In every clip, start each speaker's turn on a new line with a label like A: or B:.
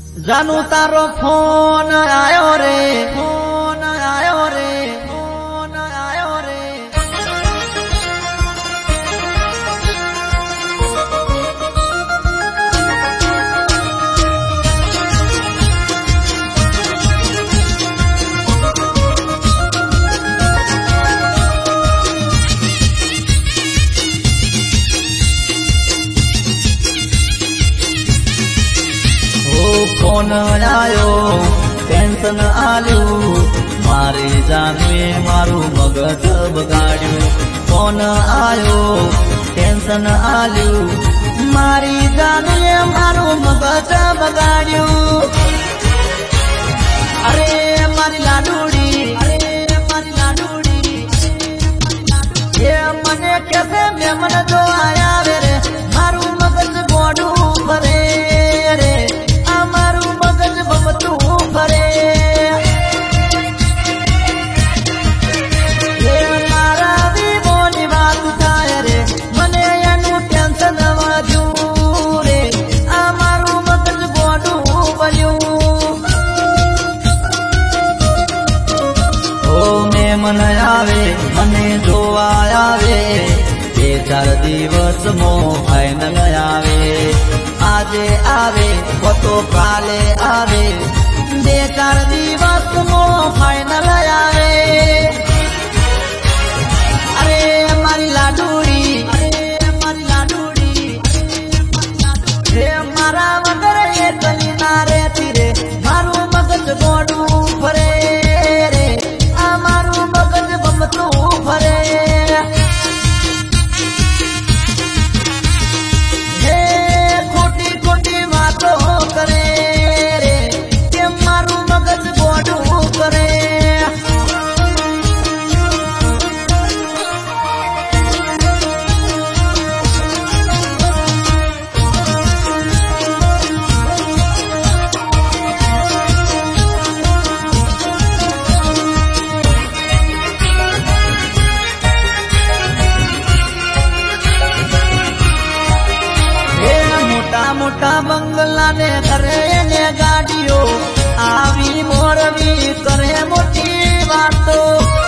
A: जानू तारो फोन आयो रे, फोन आयो रे, फोन आयो रे। फोन आयो टेंशन आल्यू मारी जानुए मारू मगज बगाड्यू। फोन आयो टेंशन आल्यू मारी जानुए मारू मगज बगाड्यू। अरे मारी लाडूड़ी, अरे मारी लाडूड़ी, ये मने कैसे मैं मन जो आया रे मारू मगज गोडू भरे रे तू भरे। ये मारा विवोनी बात थाय रे मने एनु टेंशन वाजू रे आ मारू मगज गोडू बन्यू। ओ में मन आवे मने जोवा आवे 2-4 दिवस मो फाइनल आवे। आजे आवे वो तो काले आवे 2-4 दिवस मो फाइनल आवे। अरे मारी लाडूड़ी, अरे मारी लाडूड़ी, हे मारा मगर ये कली ना रे तीरे मारू मगज गोडू भरे रे आ मारू मगज बमतू भरे। करे रे के मारू मगज गोडू करे। मोटा बंगला ने करे ने गाड़ियो आवी मोरवी करे मोटी बातो।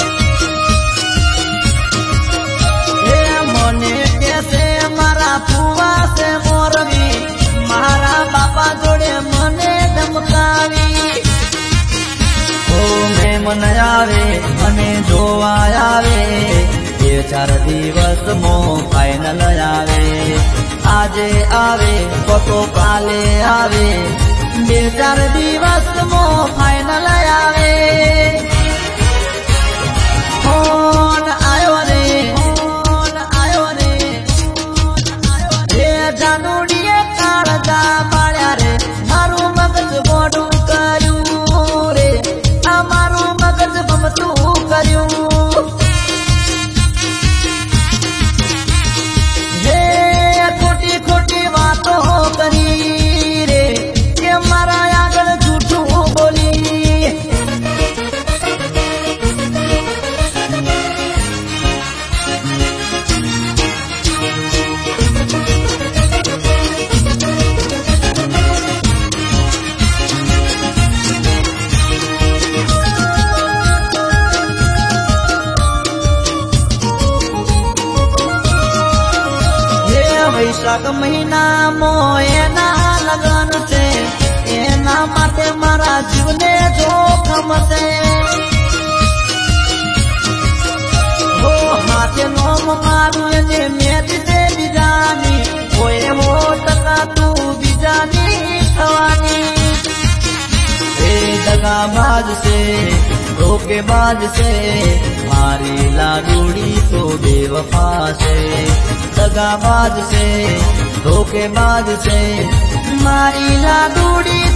A: हे मने कैसे मारा फुवा से मोरवी मारा बापा जोड़े मने धमकावी। ओ में मन आवे मने जोवा आवे 2-4 दिवस मो फाइनल आवे। आजे आवे तो काले आवे 2-4 दिवस मो फाइनल आवे। फोन आयो रे, फोन आयो रे, ये जानूड़िए काळजा पाळ्या रे मारू मगज गोडू कर्यू रे आ मारू मगज बमतू कर्यू। खोटी बातों करी रे के मारा आगल झूठू बोली। वैशाख महीना मोएना लगन से एना माटे मारा जीवने जोखम से। हो हाथे नोम मारू ने मेरी से बिजानी होए हो टका तू बिजानी खवानी। ए दगाबाज से धोखेबाज से मारी लाडूड़ी तो बेवफा से। दगाबाज से धोखेबाज से मारी लाडूड़ी